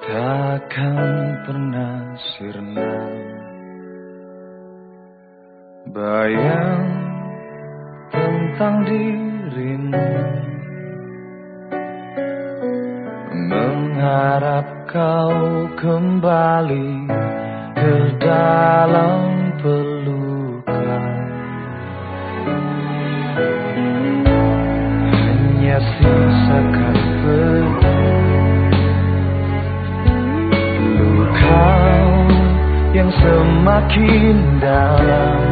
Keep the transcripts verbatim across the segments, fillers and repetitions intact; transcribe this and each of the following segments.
Takkan pernah sirna bayang tentang dirimu, mengharap kau kembali ke dalam pelukan. Hanya sisakan luka yang semakin dalam.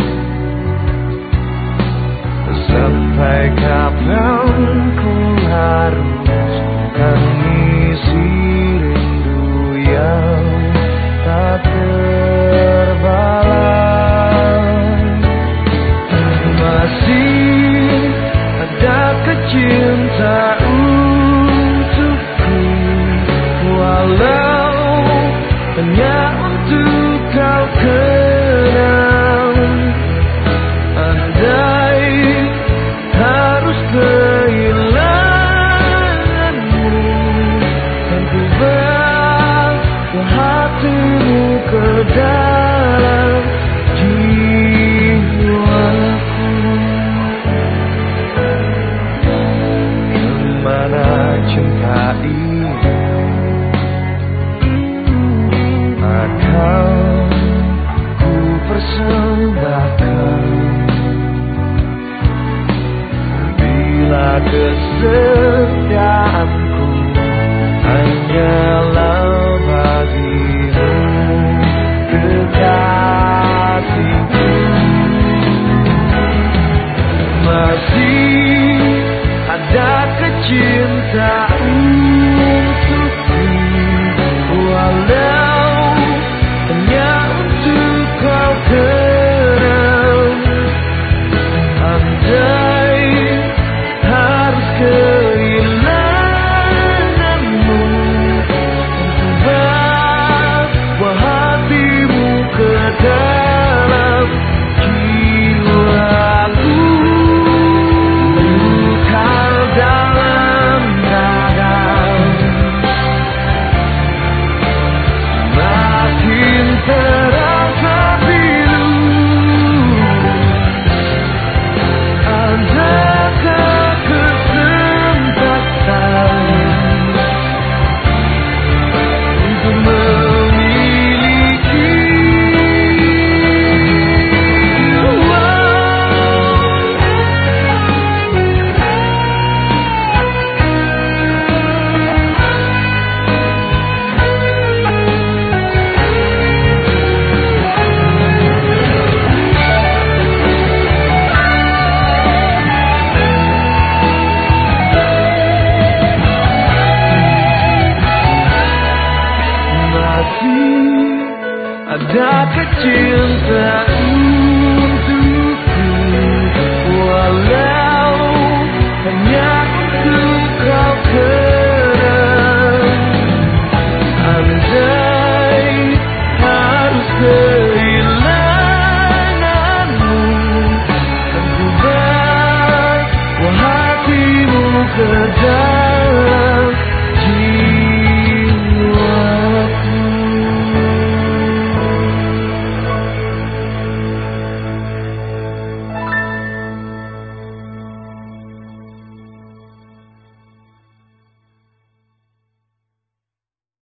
Sampai kapan ku harus mengisi rindu yang tak terbalas. Masih ada kecintaan untukku, walau hanya untuk kau kenal. Andai harus kehilanganmu, kan ku bawa hatimu ke dalam jiwaku. Kemana cinta ini akan ku persembahkan bila kesetiaanku hanyalah bagimu, kekasihku. Masih ada kecil